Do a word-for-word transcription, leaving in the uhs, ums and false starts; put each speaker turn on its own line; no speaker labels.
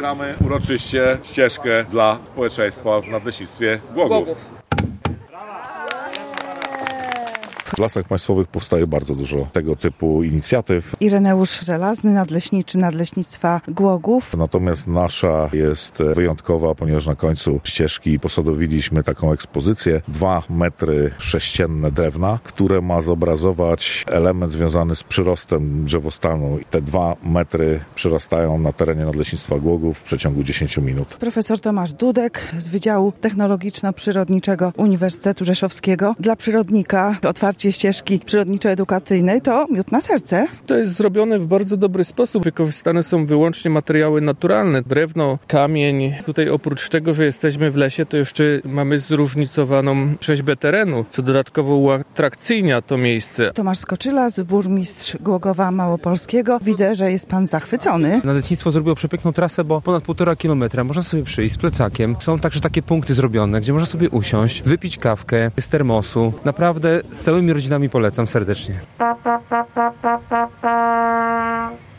otwieramy uroczyście ścieżkę dla społeczeństwa w Nadleśnictwie Głogów. Głogów. W Lasach Państwowych powstaje bardzo dużo tego typu inicjatyw.
Ireneusz Żelazny, nadleśniczy Nadleśnictwa Głogów.
Natomiast nasza jest wyjątkowa, ponieważ na końcu ścieżki posadowiliśmy taką ekspozycję. Dwa metry sześcienne drewna, które ma zobrazować element związany z przyrostem drzewostanu. I te dwa metry przyrastają na terenie Nadleśnictwa Głogów w przeciągu dziesięciu minut.
Profesor Tomasz Dudek z Wydziału Technologiczno-Przyrodniczego Uniwersytetu Rzeszowskiego. Dla przyrodnika otwarcie ścieżki przyrodniczo-edukacyjnej to miód na serce.
To jest zrobione w bardzo dobry sposób. Wykorzystane są wyłącznie materiały naturalne. Drewno, kamień. Tutaj oprócz tego, że jesteśmy w lesie, to jeszcze mamy zróżnicowaną rzeźbę terenu, co dodatkowo uatrakcyjnia to miejsce.
Tomasz Skoczyla, burmistrz Głogowa Małopolskiego. Widzę, że jest pan zachwycony.
Nadleśnictwo zrobiło przepiękną trasę, bo ponad półtora kilometra. Można sobie przyjść z plecakiem. Są także takie punkty zrobione, gdzie można sobie usiąść, wypić kawkę z termosu. Naprawdę z całymi rodzinami polecam serdecznie.